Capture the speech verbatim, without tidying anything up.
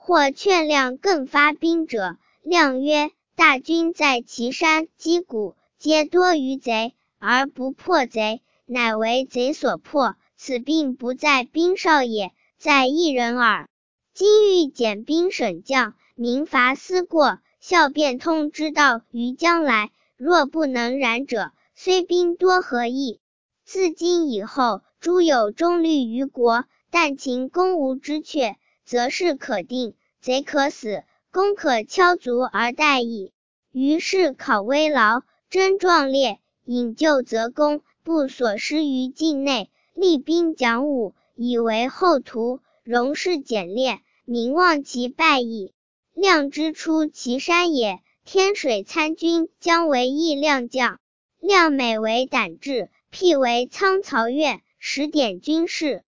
或劝亮更发兵者，亮曰：大军在岐山、击鼓，皆多于贼，而不破贼，乃为贼所破，此病不在兵少也，在一人耳。今欲减兵省将，民伐思过，效变通之道于将来，若不能然者，虽兵多何益？自今以后，诸有忠虑于国，但勤攻无之阙，则事可定，贼可死，攻可敲卒而待矣。于是考危牢，征壮烈，引咎则功，不所失于境内，厉兵讲武，以为后图，容事简练，民望其败矣。亮之出岐山也，天水参军将为义亮将。亮每为胆志，辟为仓曹院，时典军事。